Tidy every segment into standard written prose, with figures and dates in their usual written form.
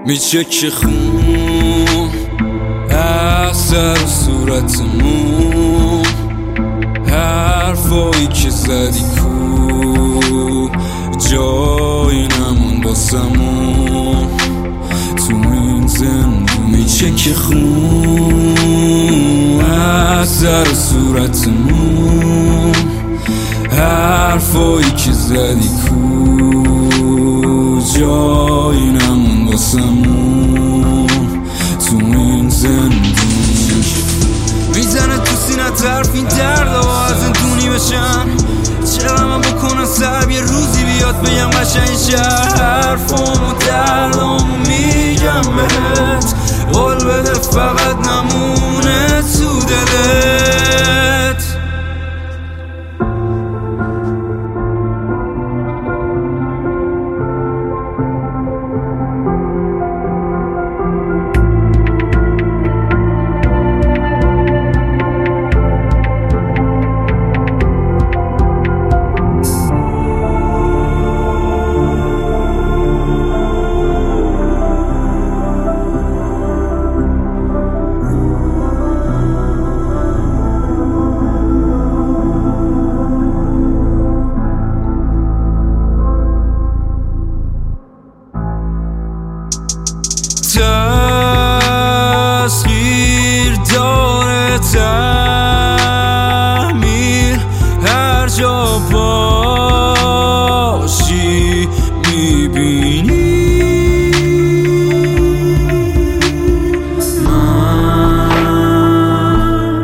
میچکه خون از سر و صورتمون، حرفایی که زدی کو جایی نمون باسمون تو این زندون. میچکه خون از سر و صورتمون، حرفایی که زدی کو جایی نمون باسمون تو این زندون. میزنه تو سینه حرف این درد ها از زندونی بشن، چرا من بکنم سر یه روزی بیاد بگم قشنگ شهر حرفامو دردامو میگم بهت، قول بده فقط نمونه تو دلت. تسخیر داره تعمیر، هر جا باشی میبینی من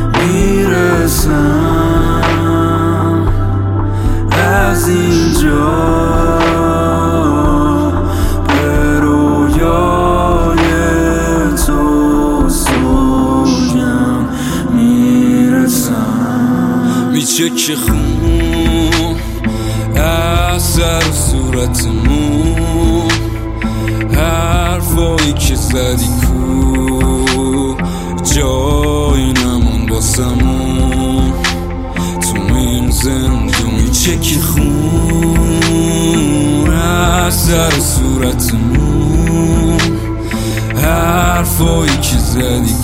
میرسم از اینجا میچکه خون از سر و صورتمون، حرفایی که زدی کو جایی نمون باسمون تو این زندون. میچکه خون از سر و صورتمون، حرفایی که زدی